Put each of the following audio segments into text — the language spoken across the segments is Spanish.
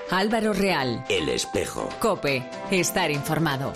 Álvaro Real. El Espejo. COPE. Estar informado.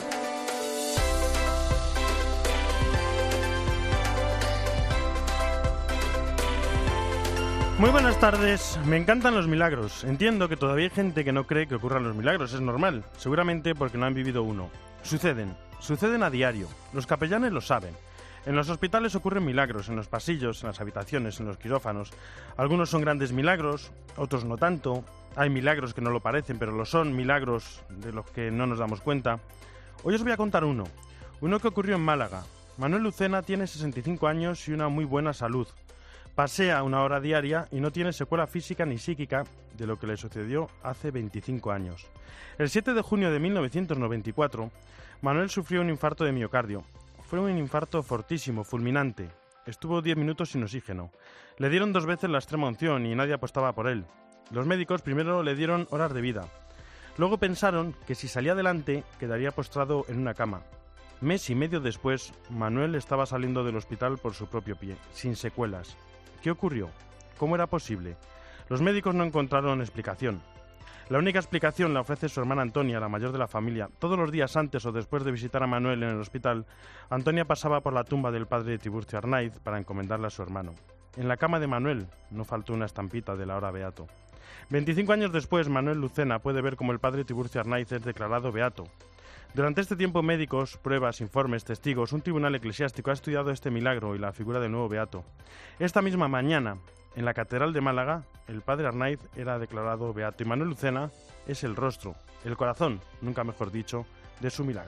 Muy buenas tardes. Me encantan los milagros. Entiendo que todavía hay gente que no cree que ocurran los milagros. Es normal. Seguramente porque no han vivido uno. Suceden a diario. Los capellanes lo saben. En los hospitales ocurren milagros, en los pasillos, en las habitaciones, en los quirófanos. Algunos son grandes milagros, otros no tanto. Hay milagros que no lo parecen, pero lo son, milagros de los que no nos damos cuenta. Hoy os voy a contar uno que ocurrió en Málaga. Manuel Lucena tiene 65 años y una muy buena salud. Pasea 1 hora diaria y no tiene secuela física ni psíquica de lo que le sucedió hace 25 años. El 7 de junio de 1994, Manuel sufrió un infarto de miocardio. Fue un infarto fortísimo, fulminante. Estuvo 10 minutos sin oxígeno. Le dieron 2 veces la extrema unción y nadie apostaba por él. Los médicos primero le dieron horas de vida. Luego pensaron que si salía adelante quedaría postrado en una cama. Mes y medio después, Manuel estaba saliendo del hospital por su propio pie, sin secuelas. ¿Qué ocurrió? ¿Cómo era posible? Los médicos no encontraron explicación. La única explicación la ofrece su hermana Antonia, la mayor de la familia. Todos los días antes o después de visitar a Manuel en el hospital, Antonia pasaba por la tumba del padre Tiburcio Arnaiz para encomendarle a su hermano. En la cama de Manuel no faltó una estampita del ahora beato. 25 años después, Manuel Lucena puede ver cómo el padre Tiburcio Arnaiz es declarado beato. Durante este tiempo, médicos, pruebas, informes, testigos, un tribunal eclesiástico ha estudiado este milagro y la figura del nuevo beato. Esta misma mañana, en la Catedral de Málaga, el padre Arnaiz era declarado beato y Manuel Lucena es el rostro, el corazón, nunca mejor dicho, de su milagro.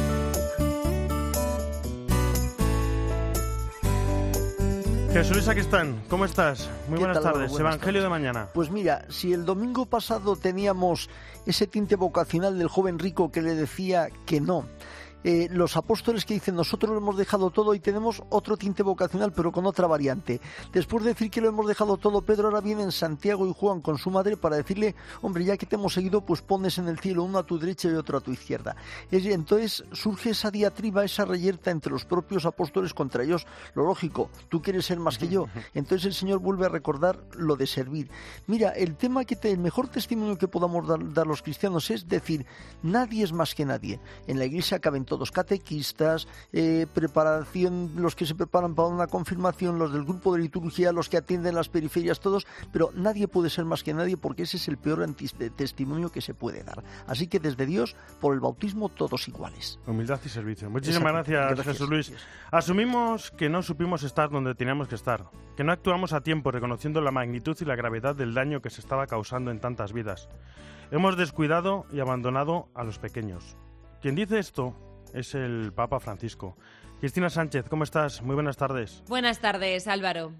Jesús Luis Sacristán, ¿cómo estás? Muy buenas tardes. Buenas Evangelio tardes. De mañana. Pues mira, si el domingo pasado teníamos ese tinte vocacional del joven rico que le decía que no, los apóstoles que dicen nosotros lo hemos dejado todo, y tenemos otro tinte vocacional pero con otra variante. Después de decir que lo hemos dejado todo, Pedro ahora viene en Santiago y Juan con su madre para decirle, hombre, ya que te hemos seguido, pues pones en el cielo uno a tu derecha y otro a tu izquierda. Entonces surge esa diatriba, esa reyerta entre los propios apóstoles contra ellos. Lo lógico, tú quieres ser más que yo. Entonces el Señor vuelve a recordar lo de servir. Mira, el tema el mejor testimonio que podamos dar los cristianos es decir, nadie es más que nadie. En la iglesia caben todos, catequistas, preparación, los que se preparan para una confirmación, los del grupo de liturgia, los que atienden las periferias, todos, pero nadie puede ser más que nadie porque ese es el peor testimonio que se puede dar. Así que desde Dios, por el bautismo, todos iguales. Humildad y servicio. Muchísimas gracias, Jesús Luis. Asumimos que no supimos estar donde teníamos que estar, que no actuamos a tiempo reconociendo la magnitud y la gravedad del daño que se estaba causando en tantas vidas. Hemos descuidado y abandonado a los pequeños. Quien dice esto es el Papa Francisco. Cristina Sánchez, ¿cómo estás? Muy buenas tardes. Buenas tardes, Álvaro.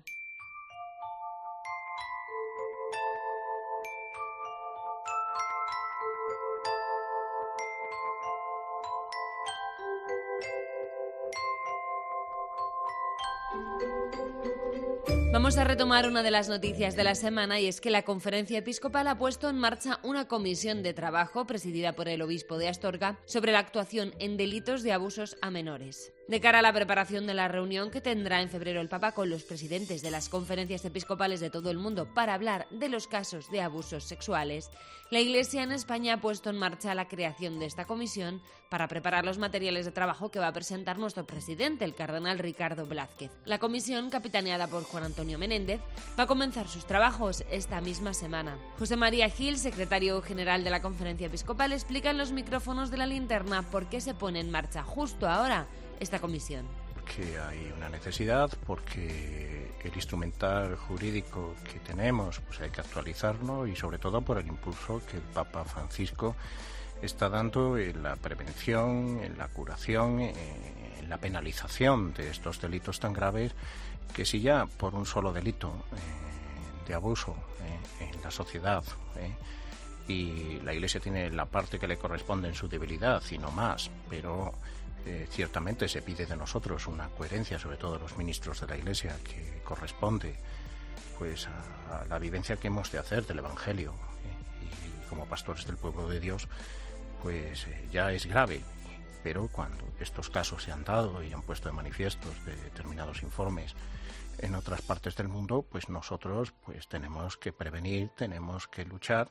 Vamos a retomar una de las noticias de la semana, y es que la Conferencia Episcopal ha puesto en marcha una comisión de trabajo presidida por el obispo de Astorga sobre la actuación en delitos de abusos a menores. De cara a la preparación de la reunión que tendrá en febrero el Papa con los presidentes de las conferencias episcopales de todo el mundo para hablar de los casos de abusos sexuales, la Iglesia en España ha puesto en marcha la creación de esta comisión para preparar los materiales de trabajo que va a presentar nuestro presidente, el cardenal Ricardo Blázquez. La comisión, capitaneada por Juan Antonio Menéndez, va a comenzar sus trabajos esta misma semana. José María Gil, secretario general de la Conferencia Episcopal, explica en los micrófonos de La Linterna por qué se pone en marcha justo ahora esta comisión. Porque hay una necesidad, porque el instrumental jurídico que tenemos pues hay que actualizarlo, y sobre todo por el impulso que el Papa Francisco está dando en la prevención, en la curación, en la penalización de estos delitos tan graves, que si ya por un solo delito de abuso en la sociedad y la Iglesia tiene la parte que le corresponde en su debilidad y no más, pero ciertamente se pide de nosotros una coherencia, sobre todo los ministros de la Iglesia, que corresponde pues a la vivencia que hemos de hacer del Evangelio, y como pastores del pueblo de Dios, pues ya es grave. Pero cuando estos casos se han dado y han puesto de manifiestos de determinados informes en otras partes del mundo, pues nosotros pues tenemos que prevenir, tenemos que luchar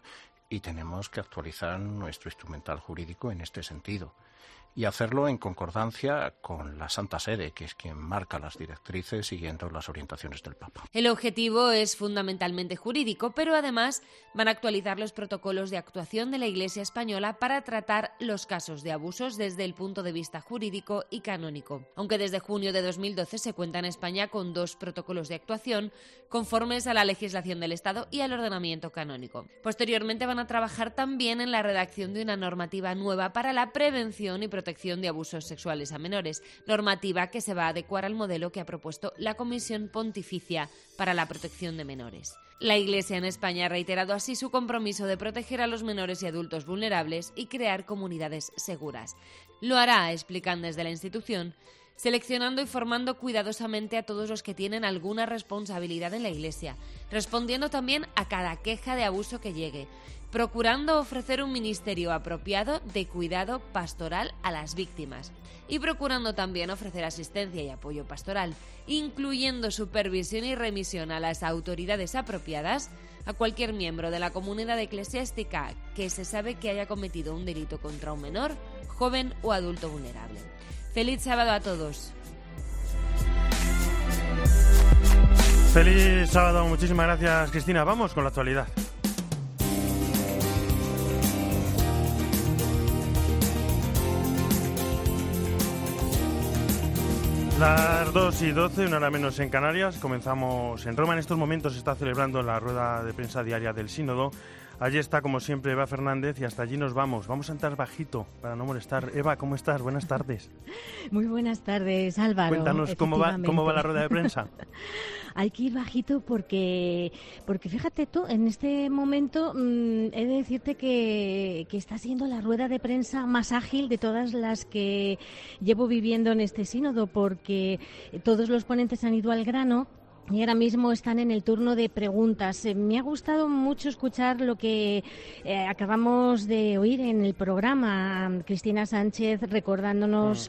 y tenemos que actualizar nuestro instrumental jurídico en este sentido. Y hacerlo en concordancia con la Santa Sede, que es quien marca las directrices siguiendo las orientaciones del Papa. El objetivo es fundamentalmente jurídico, pero además van a actualizar los protocolos de actuación de la Iglesia española para tratar los casos de abusos desde el punto de vista jurídico y canónico. Aunque desde junio de 2012 se cuenta en España con 2 protocolos de actuación conformes a la legislación del Estado y al ordenamiento canónico. Posteriormente van a trabajar también en la redacción de una normativa nueva para la prevención y protección de abusos sexuales a menores, normativa que se va a adecuar al modelo que ha propuesto la Comisión Pontificia para la Protección de Menores. La Iglesia en España ha reiterado así su compromiso de proteger a los menores y adultos vulnerables y crear comunidades seguras. Lo hará, explican desde la institución, seleccionando y formando cuidadosamente a todos los que tienen alguna responsabilidad en la Iglesia, respondiendo también a cada queja de abuso que llegue, procurando ofrecer un ministerio apropiado de cuidado pastoral a las víctimas y procurando también ofrecer asistencia y apoyo pastoral, incluyendo supervisión y remisión a las autoridades apropiadas a cualquier miembro de la comunidad eclesiástica que se sabe que haya cometido un delito contra un menor, joven o adulto vulnerable. ¡Feliz sábado a todos! Feliz sábado, muchísimas gracias, Cristina. Vamos con la actualidad. Las 2:12, una hora menos en Canarias. Comenzamos en Roma. En estos momentos se está celebrando la rueda de prensa diaria del Sínodo. Allí está, como siempre, Eva Fernández y hasta allí nos vamos. Vamos a entrar bajito para no molestar. Eva, ¿cómo estás? Buenas tardes. Muy buenas tardes, Álvaro. Cuéntanos cómo va la rueda de prensa. Hay que ir bajito porque fíjate tú, en este momento he de decirte que está siendo la rueda de prensa más ágil de todas las que llevo viviendo en este sínodo, porque todos los ponentes han ido al grano. Y ahora mismo están en el turno de preguntas. Me ha gustado mucho escuchar lo que acabamos de oír en el programa. Cristina Sánchez recordándonos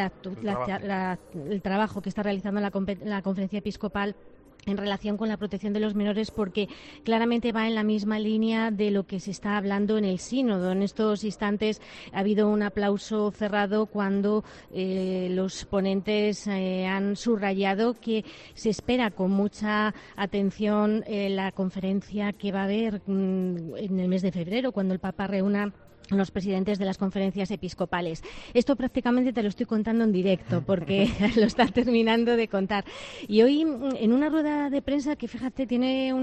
el trabajo que está realizando la Conferencia Episcopal en relación con la protección de los menores, porque claramente va en la misma línea de lo que se está hablando en el sínodo. En estos instantes ha habido un aplauso cerrado cuando los ponentes han subrayado que se espera con mucha atención la conferencia que va a haber en el mes de febrero, cuando el Papa reúna los presidentes de las conferencias episcopales. Esto prácticamente te lo estoy contando en directo porque lo está terminando de contar. Y hoy, en una rueda de prensa que, fíjate, tiene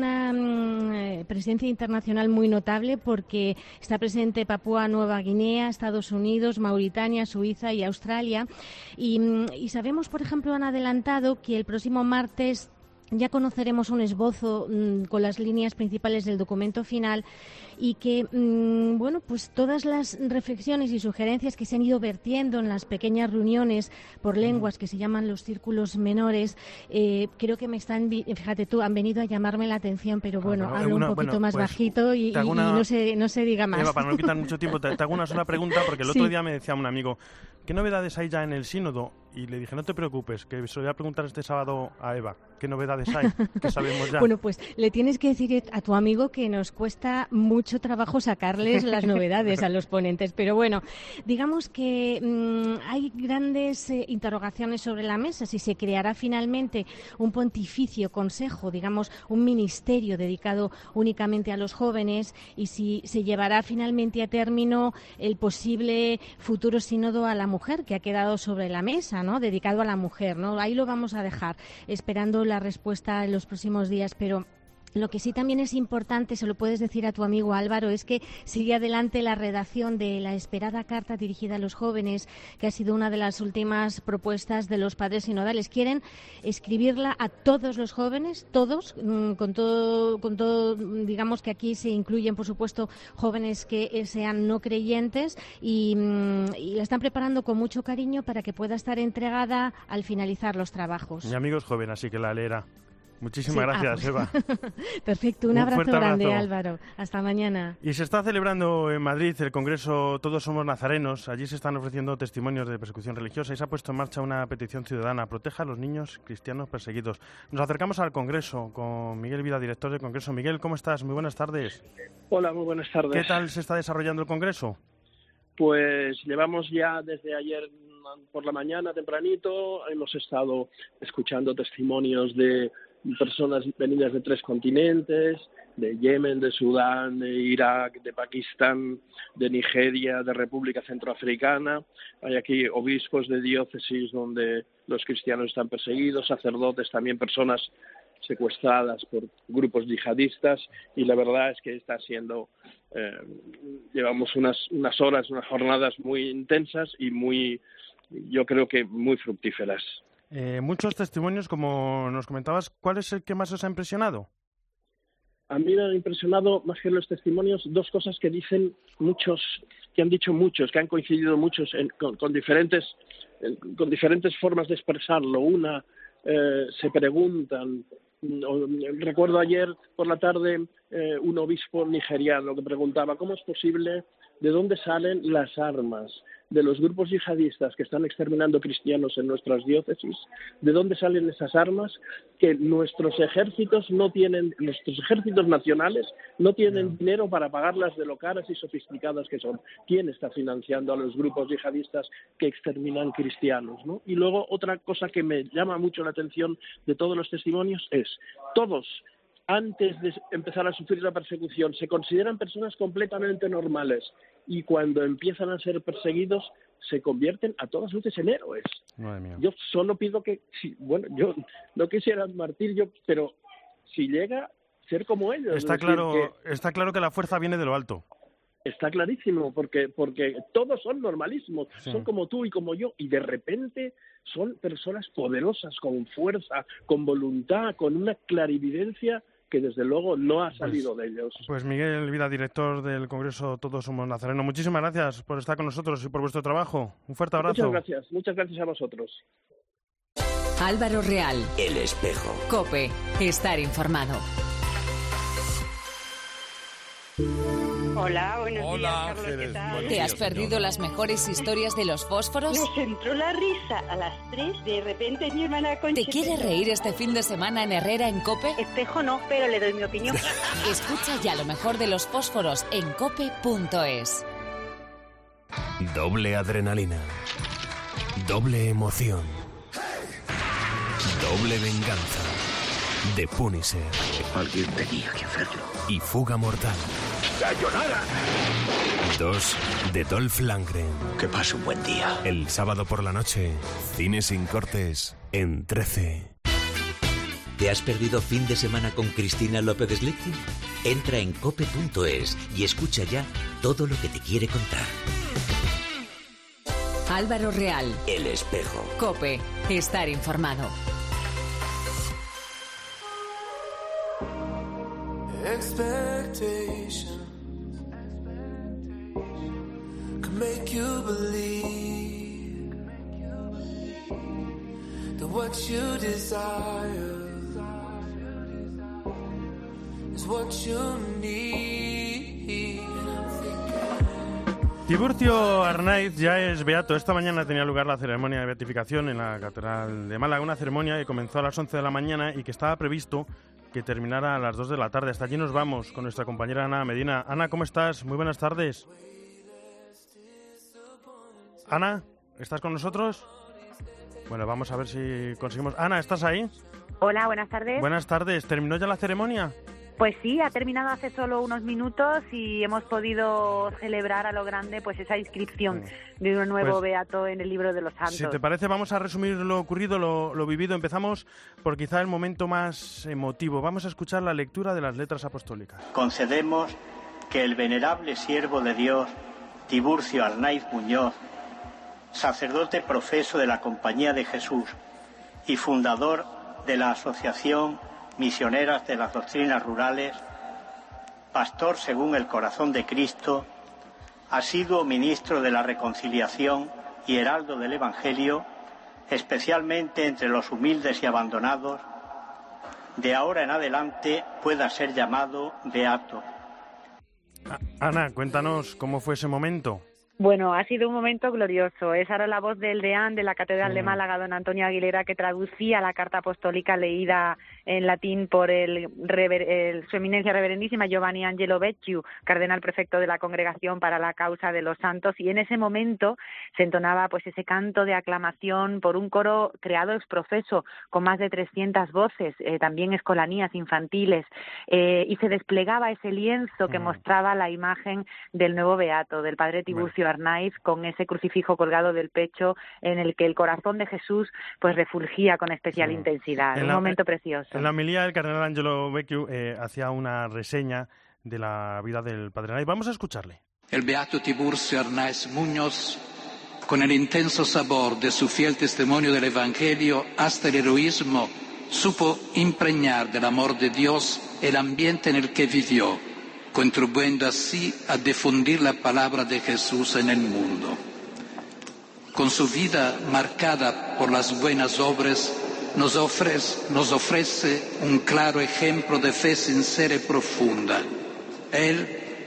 una presencia internacional muy notable, porque está presente Papúa Nueva Guinea, Estados Unidos, Mauritania, Suiza y Australia. Y sabemos, por ejemplo, han adelantado que el próximo martes ya conoceremos un esbozo con las líneas principales del documento final, y que, pues todas las reflexiones y sugerencias que se han ido vertiendo en las pequeñas reuniones por lenguas que se llaman los círculos menores, creo que fíjate tú, han venido a llamarme la atención, pero bueno, hablo un poquito más bajito y no se diga más. Eva, para no quitar mucho tiempo, te hago una sola pregunta, porque el otro día me decía un amigo, ¿qué novedades hay ya en el sínodo? Y le dije, no te preocupes, que se lo voy a preguntar este sábado a Eva. ¿Qué novedades hay? ¿Qué sabemos ya? Bueno, pues le tienes que decir a tu amigo que nos cuesta mucho trabajo sacarles las novedades a los ponentes. Pero bueno, digamos que hay grandes interrogaciones sobre la mesa. Si se creará finalmente un pontificio consejo, digamos, un ministerio dedicado únicamente a los jóvenes, y si se llevará finalmente a término el posible futuro sínodo a la mujer, que ha quedado sobre la mesa, ¿no? Dedicado a la mujer, ¿no? Ahí lo vamos a dejar, esperando la respuesta en los próximos días, pero lo que sí también es importante, se lo puedes decir a tu amigo Álvaro, es que sigue adelante la redacción de la esperada carta dirigida a los jóvenes, que ha sido una de las últimas propuestas de los padres sinodales. Quieren escribirla a todos los jóvenes, todos, con todo, digamos que aquí se incluyen, por supuesto, jóvenes que sean no creyentes, y la están preparando con mucho cariño para que pueda estar entregada al finalizar los trabajos. Mi amigo es joven, así que la leerá. Muchísimas gracias, Eva. Perfecto, un abrazo grande, Álvaro. Hasta mañana. Y se está celebrando en Madrid el Congreso Todos Somos Nazarenos. Allí se están ofreciendo testimonios de persecución religiosa y se ha puesto en marcha una petición ciudadana: proteja a los niños cristianos perseguidos. Nos acercamos al Congreso con Miguel Vida, director del Congreso. Miguel, ¿cómo estás? Muy buenas tardes. Hola, muy buenas tardes. ¿Qué tal se está desarrollando el Congreso? Pues llevamos ya desde ayer por la mañana tempranito, hemos estado escuchando testimonios de personas venidas de 3 continentes, de Yemen, de Sudán, de Irak, de Pakistán, de Nigeria, de República Centroafricana. Hay aquí obispos de diócesis donde los cristianos están perseguidos, sacerdotes, también personas secuestradas por grupos yihadistas, y la verdad es que está siendo llevamos unas horas, unas jornadas muy intensas y yo creo que muy fructíferas. Muchos testimonios, como nos comentabas. ¿Cuál es el que más os ha impresionado? A mí me han impresionado, más que los testimonios, 2 cosas que dicen muchos, que han dicho muchos, que han coincidido muchos con diferentes formas de expresarlo. Una, se preguntan. Recuerdo ayer por la tarde un obispo nigeriano que preguntaba: ¿cómo es posible, de dónde salen las armas de los grupos yihadistas que están exterminando cristianos en nuestras diócesis? ¿De dónde salen esas armas que nuestros ejércitos nacionales no tienen dinero para pagarlas, de lo caras y sofisticadas que son? ¿Quién está financiando a los grupos yihadistas que exterminan cristianos, ¿no? Y luego otra cosa que me llama mucho la atención de todos los testimonios es: todos, antes de empezar a sufrir la persecución, se consideran personas completamente normales, y cuando empiezan a ser perseguidos se convierten a todas luces en héroes. Madre mía. Yo solo pido que, yo no quisiera martir, pero si llega a ser como ellos. Está claro que la fuerza viene de lo alto. Está clarísimo, porque todos son normalísimos, sí. Son como tú y como yo, y de repente son personas poderosas, con fuerza, con voluntad, con una clarividencia que desde luego no ha salido de ellos. Pues Miguel Vida, director del Congreso Todos Somos Nazarenos, muchísimas gracias por estar con nosotros y por vuestro trabajo. Un fuerte abrazo. Muchas gracias a vosotros. Álvaro Real. El Espejo. COPE. Estar informado. Hola, buenos días, Carlos, Jerez, ¿qué tal? ¿Te has perdido las mejores historias de los fósforos? Me entró la risa a las 3, de repente mi hermana Concha... ¿Te quieres reír este fin de semana en Herrera, en COPE? Espejo no, pero le doy mi opinión. Escucha ya lo mejor de los fósforos en cope.es. Doble adrenalina. Doble emoción. Doble venganza. The Punisher. Alguien tenía que hacerlo. Y Fuga Mortal. ¡Sayonara! 2 de Dolph Lundgren. Que pase un buen día. El sábado por la noche, Cine sin cortes, en 13. ¿Te has perdido fin de semana con Cristina López Slichting? Entra en cope.es y escucha ya todo lo que te quiere contar. Álvaro Real. El Espejo. COPE. Estar informado. Expectations can make you believe that what you desire is what you need. Tiburcio Arnaiz ya es beato. Esta mañana tenía lugar la ceremonia de beatificación en la Catedral de Málaga, una ceremonia que comenzó a las 11 de la mañana y que estaba previsto que terminara a las 2 de la tarde. Hasta allí nos vamos con nuestra compañera Ana Medina. Ana, ¿cómo estás? Muy buenas tardes. Ana, ¿estás con nosotros? Bueno, vamos a ver si conseguimos... Ana, ¿estás ahí? Hola, buenas tardes. Buenas tardes. ¿Terminó ya la ceremonia? Pues sí, ha terminado hace solo unos minutos y hemos podido celebrar a lo grande pues esa inscripción de un nuevo beato en el libro de los santos. Si te parece, vamos a resumir lo ocurrido, lo vivido. Empezamos por quizá el momento más emotivo. Vamos a escuchar la lectura de las letras apostólicas. Concedemos que el venerable siervo de Dios, Tiburcio Arnaiz Muñoz, sacerdote profeso de la Compañía de Jesús y fundador de la Asociación Misioneras de las Doctrinas Rurales, pastor según el corazón de Cristo, asiduo ministro de la reconciliación y heraldo del Evangelio, especialmente entre los humildes y abandonados, de ahora en adelante pueda ser llamado beato. Ana, cuéntanos cómo fue ese momento. Bueno, ha sido un momento glorioso. Esa era la voz del deán de la Catedral de Málaga, don Antonio Aguilera, que traducía la carta apostólica leída en latín por su eminencia reverendísima Giovanni Angelo Becciu, cardenal prefecto de la Congregación para la Causa de los Santos, y en ese momento se entonaba pues ese canto de aclamación por un coro creado ex profeso con más de 300 voces, también escolanías infantiles, y se desplegaba ese lienzo que mostraba la imagen del nuevo beato, del padre Tiburcio Arnaiz, con ese crucifijo colgado del pecho en el que el corazón de Jesús pues refulgía con especial intensidad. Un momento precioso. En la homilía el cardenal Angelo Becciu hacía una reseña de la vida del padre Arnaiz. Vamos a escucharle. El beato Tiburcio Arnaiz Muñoz, con el intenso sabor de su fiel testimonio del Evangelio hasta el heroísmo, supo impregnar del amor de Dios el ambiente en el que vivió, contribuyendo así a difundir la palabra de Jesús en el mundo. Con su vida marcada por las buenas obras, nos ofrece un claro ejemplo de fe sincera y profunda. Él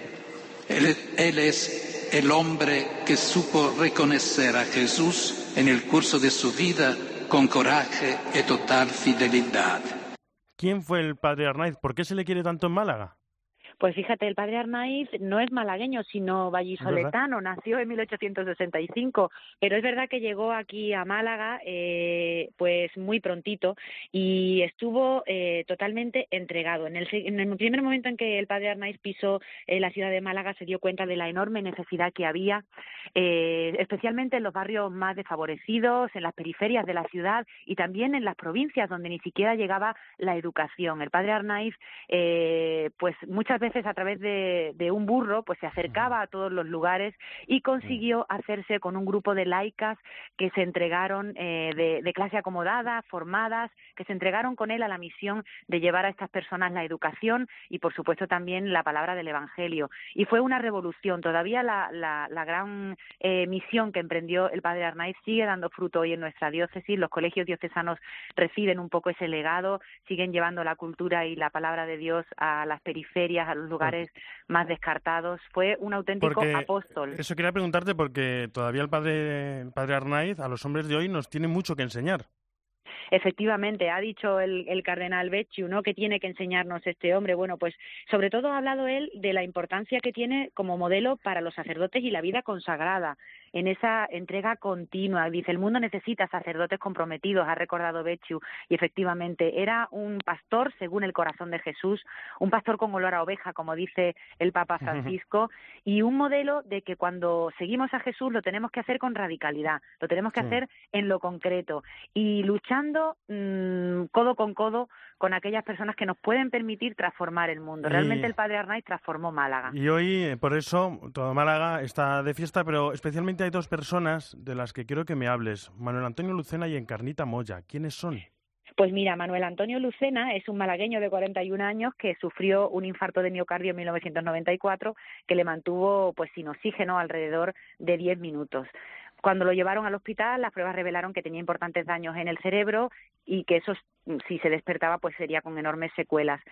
es el hombre que supo reconocer a Jesús en el curso de su vida con coraje y total fidelidad. ¿Quién fue el padre Arnaiz? ¿Por qué se le quiere tanto en Málaga? Pues fíjate, el padre Arnaiz no es malagueño, sino vallisoletano, nació en 1865, pero es verdad que llegó aquí a Málaga pues muy prontito y estuvo totalmente entregado. En el primer momento en que el padre Arnaiz pisó la ciudad de Málaga se dio cuenta de la enorme necesidad que había, especialmente en los barrios más desfavorecidos, en las periferias de la ciudad y también en las provincias donde ni siquiera llegaba la educación. El padre Arnaiz pues muchas veces a través de un burro pues se acercaba a todos los lugares y consiguió hacerse con un grupo de laicas que se entregaron de clase acomodada, formadas, que se entregaron con él a la misión de llevar a estas personas la educación y por supuesto también la palabra del Evangelio. Y fue una revolución. Todavía la gran misión que emprendió el padre Arnaiz sigue dando fruto hoy en nuestra diócesis. Los colegios diocesanos reciben un poco ese legado, siguen llevando la cultura y la palabra de Dios a las periferias, a los lugares más descartados. Fue un auténtico apóstol. Eso quería preguntarte porque todavía el padre Arnaiz a los hombres de hoy nos tiene mucho que enseñar. Efectivamente, ha dicho el cardenal Becciu, ¿no?, que tiene que enseñarnos este hombre. Bueno, pues sobre todo ha hablado él de la importancia que tiene como modelo para los sacerdotes y la vida consagrada, en esa entrega continua. Dice, el mundo necesita sacerdotes comprometidos, ha recordado Becciu, y efectivamente era un pastor según el corazón de Jesús, un pastor con olor a oveja, como dice el Papa Francisco, y un modelo de que cuando seguimos a Jesús lo tenemos que hacer con radicalidad, lo tenemos que hacer en lo concreto y luchando codo con codo con aquellas personas que nos pueden permitir transformar el mundo. Realmente el padre Arnaiz transformó Málaga. Y hoy, por eso, toda Málaga está de fiesta, pero especialmente hay dos personas de las que quiero que me hables. Manuel Antonio Lucena y Encarnita Moya. ¿Quiénes son? Pues mira, Manuel Antonio Lucena es un malagueño de 41 años que sufrió un infarto de miocardio en 1994 que le mantuvo pues sin oxígeno alrededor de 10 minutos. Cuando lo llevaron al hospital, las pruebas revelaron que tenía importantes daños en el cerebro y que eso, si se despertaba, pues sería con enormes secuelas.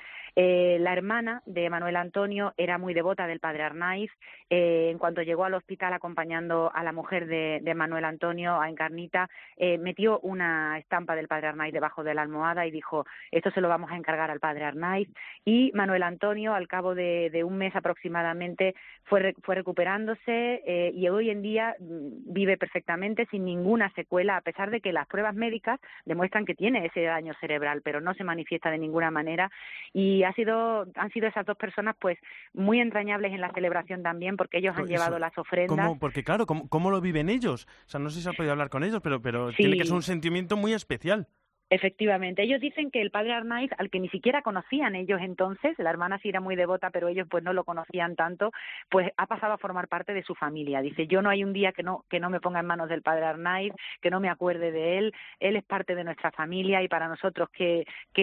La hermana de Manuel Antonio era muy devota del padre Arnaiz. En cuanto llegó al hospital acompañando a la mujer de Manuel Antonio, a Encarnita, metió una estampa del padre Arnaiz debajo de la almohada y dijo, esto se lo vamos a encargar al padre Arnaiz. Y Manuel Antonio, al cabo de un mes aproximadamente, fue recuperándose y hoy en día vive perfectamente sin ninguna secuela, a pesar de que las pruebas médicas demuestran que tiene ese daño cerebral, pero no se manifiesta de ninguna manera. Y han sido esas dos personas pues muy entrañables en la celebración también, porque ellos han llevado las ofrendas. Porque claro, ¿cómo lo viven ellos? O sea, no sé si se ha podido hablar con ellos, pero sí, tiene que ser un sentimiento muy especial. Efectivamente, ellos dicen que el padre Arnaiz, al que ni siquiera conocían ellos entonces, la hermana sí era muy devota, pero ellos pues no lo conocían tanto, pues ha pasado a formar parte de su familia. Dice, yo no hay un día que no me ponga en manos del padre Arnaiz, que no me acuerde de él es parte de nuestra familia y para nosotros que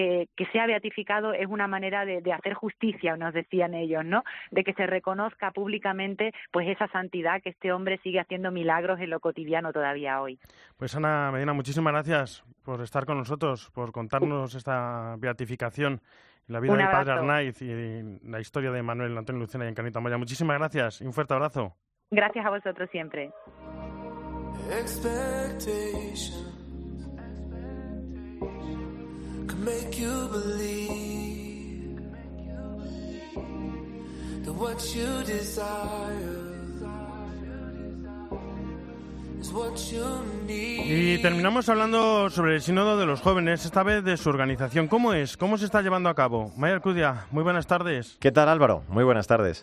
sea beatificado es una manera de hacer justicia, nos decían ellos, ¿no? De que se reconozca públicamente pues esa santidad que este hombre sigue haciendo milagros en lo cotidiano todavía hoy. Pues Ana Medina, muchísimas gracias por estar con nosotros. vosotros, por contarnos esta beatificación, la vida del Padre Arnaiz y la historia de Manuel Antonio Lucena y Encarnita Moya. Muchísimas gracias y un fuerte abrazo. Gracias a vosotros siempre. Y terminamos hablando sobre el Sínodo de los Jóvenes, esta vez de su organización. ¿Cómo es? ¿Cómo se está llevando a cabo? Maya Alcudia, muy buenas tardes. ¿Qué tal, Álvaro? Muy buenas tardes.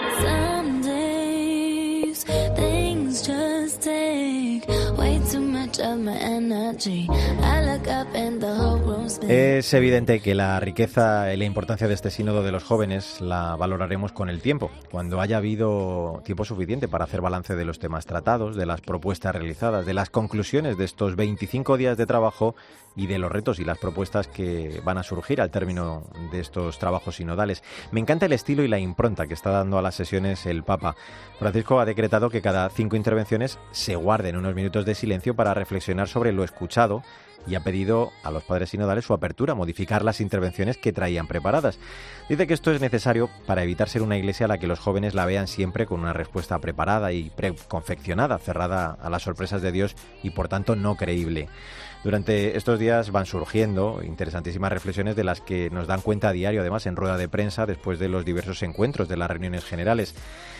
Es evidente que la riqueza y la importancia de este sínodo de los jóvenes la valoraremos con el tiempo, cuando haya habido tiempo suficiente para hacer balance de los temas tratados, de las propuestas realizadas, de las conclusiones de estos 25 días de trabajo y de los retos y las propuestas que van a surgir al término de estos trabajos sinodales. Me encanta el estilo y la impronta que está dando a las sesiones el Papa. Francisco ha decretado que cada 5 intervenciones se guarden unos minutos de silencio para reflexionar sobre lo escuchado y ha pedido a los padres sinodales su apertura a modificar las intervenciones que traían preparadas. Dice que esto es necesario para evitar ser una iglesia a la que los jóvenes la vean siempre con una respuesta preparada y preconfeccionada, cerrada a las sorpresas de Dios y por tanto no creíble. Durante estos días van surgiendo interesantísimas reflexiones de las que nos dan cuenta a diario, además en rueda de prensa, después de los diversos encuentros de las reuniones generales.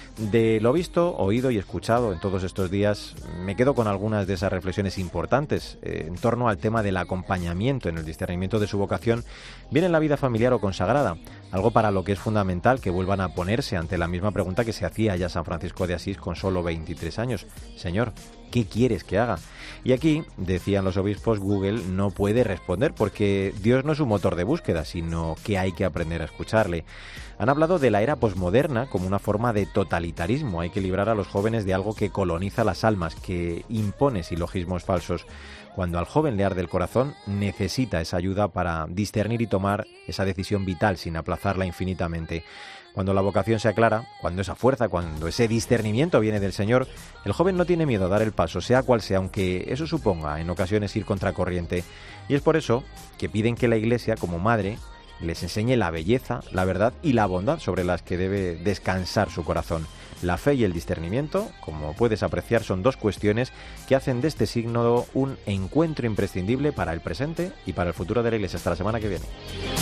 De lo visto, oído y escuchado en todos estos días, me quedo con algunas de esas reflexiones importantes en torno al tema del acompañamiento en el discernimiento de su vocación, bien en la vida familiar o consagrada, algo para lo que es fundamental que vuelvan a ponerse ante la misma pregunta que se hacía ya San Francisco de Asís con solo 23 años. Señor, ¿qué quieres que haga? Y aquí, decían los obispos, Google no puede responder porque Dios no es un motor de búsqueda, sino que hay que aprender a escucharle. Han hablado de la era posmoderna como una forma de totalitarismo. Hay que librar a los jóvenes de algo que coloniza las almas, que impone silogismos falsos. Cuando al joven le arde el corazón, necesita esa ayuda para discernir y tomar esa decisión vital sin aplazarla infinitamente. Cuando la vocación se aclara, cuando esa fuerza, cuando ese discernimiento viene del Señor, el joven no tiene miedo a dar el paso, sea cual sea, aunque eso suponga en ocasiones ir contracorriente. Y es por eso que piden que la Iglesia, como madre, les enseñe la belleza, la verdad y la bondad sobre las que debe descansar su corazón. La fe y el discernimiento, como puedes apreciar, son dos cuestiones que hacen de este sínodo un encuentro imprescindible para el presente y para el futuro de la Iglesia. Hasta la semana que viene.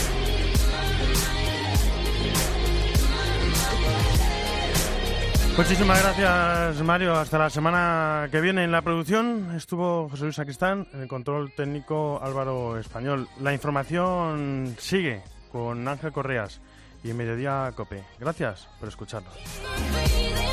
Muchísimas gracias, Mario. Hasta la semana que viene. En la producción estuvo José Luis Sacristán, en el control técnico Álvaro Español. La información sigue con Ángel Correas y Mediodía Cope. Gracias por escucharnos.